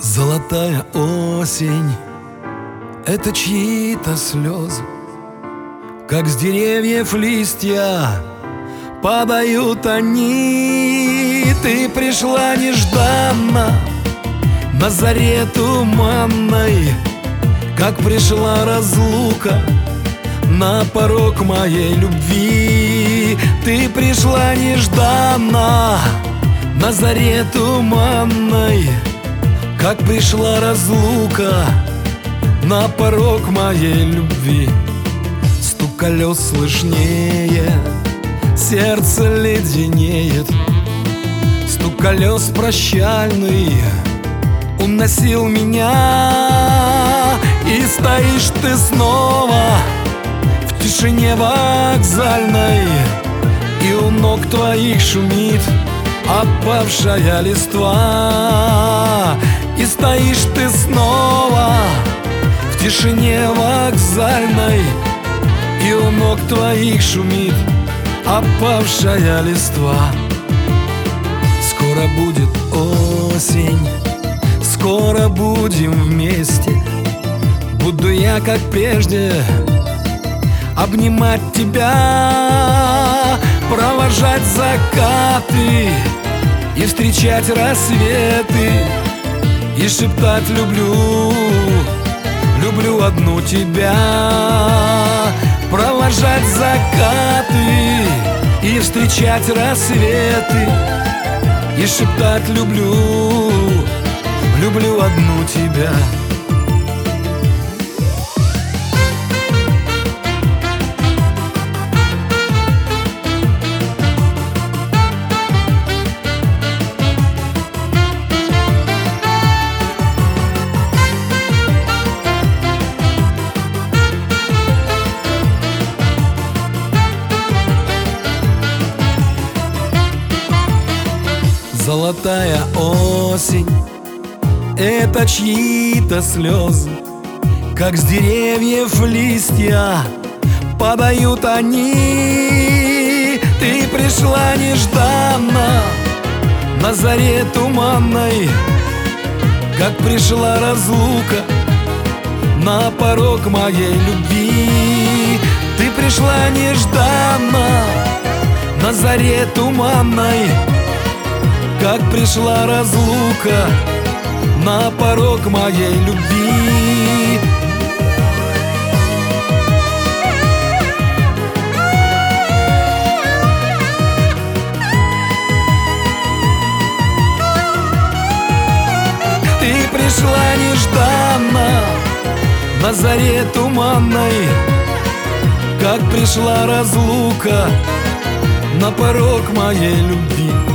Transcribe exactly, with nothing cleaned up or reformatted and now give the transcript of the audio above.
Золотая осень — это чьи-то слезы, как с деревьев листья падают они. Ты пришла нежданно на заре туманной, как пришла разлука на порог моей любви. Ты пришла нежданно на заре туманной, как пришла разлука на порог моей любви. Стук колес слышнее, сердце леденеет. Стук колес прощальный уносил меня, и стоишь ты снова в тишине вокзальной, и у ног твоих шумит опавшая листва. И стоишь ты снова в тишине вокзальной, и у ног твоих шумит опавшая листва. Скоро будет осень, скоро будем вместе. Буду я, как прежде, обнимать тебя, провожать закаты и встречать рассветы, и шептать люблю, люблю одну тебя. Провожать закаты и встречать рассветы, и шептать люблю, люблю одну тебя. Золотая осень — это чьи-то слезы, как с деревьев листья падают они. Ты пришла нежданно на заре туманной, как пришла разлука на порог моей любви. Ты пришла нежданно на заре туманной, как пришла разлука на порог моей любви. Ты пришла нежданно на заре туманной, как пришла разлука на порог моей любви.